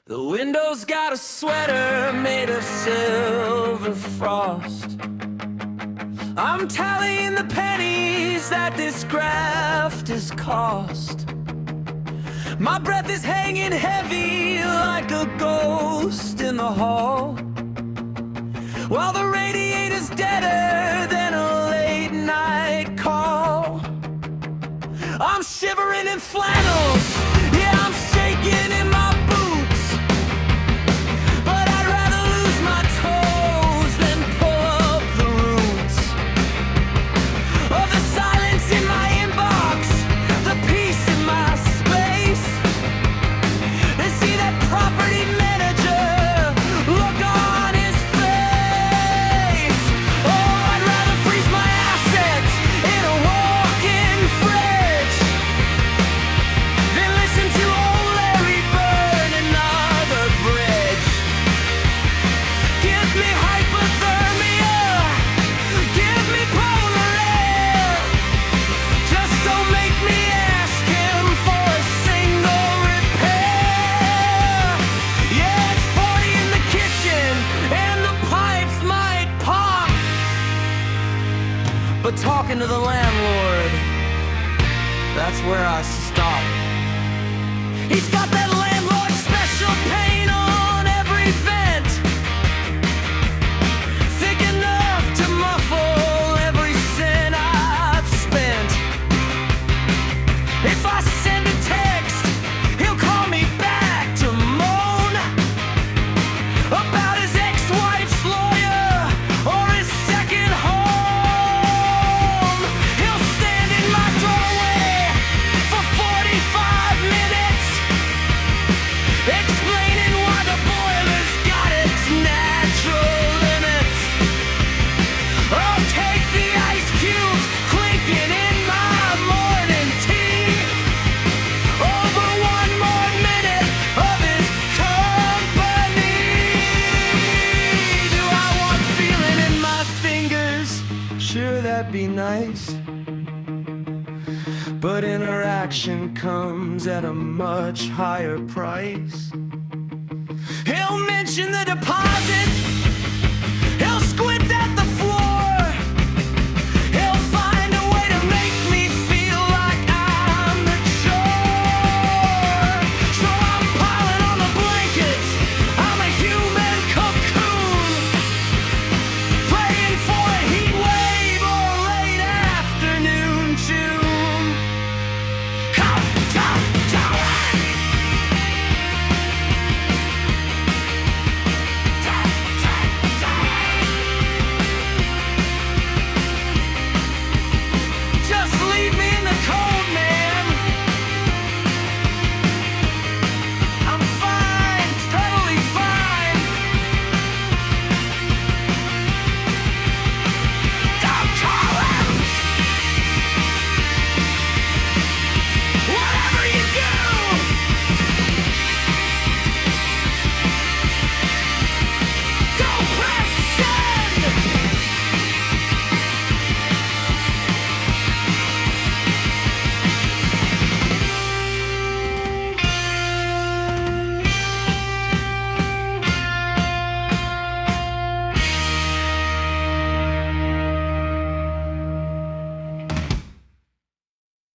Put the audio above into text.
The window's got a sweater made of silver frost. I'm tallying the pennies that this graft has cost. My breath is hanging heavy like a ghost in the hall, while the radiator's deader than a late night call. I'm shivering in flannels, yeah, I'm shaking in my boots, but I'd rather lose my toes than pull up the roots of the silence in my inbox, the peace in my space, and see that property manager look on his face. Oh, I'd rather freeze my assets in a walk-in fridge than listen to old Larry burn another bridge. Give me hypothermia, give me polar air, just don't make me ask him for a single repair. Yeah, it's 40 in the kitchen and the pipes might pop, but talking to the landlord, that's where I stop. He's got that landlord special paint on every vent, thick enough to muffle every cent I've spent. If I send a text, he'll call me back to moan about his ex-wife's lawyer or his second home. He'll stand in my doorway for 45 minutes, explaining why the boiler's got its natural limits. I'll take the ice cubes clinking in my morning tea over one more minute of his company. Do I want feeling in my fingers? Sure, that'd be nice, but interaction comes at a much higher price. He'll mention the deposit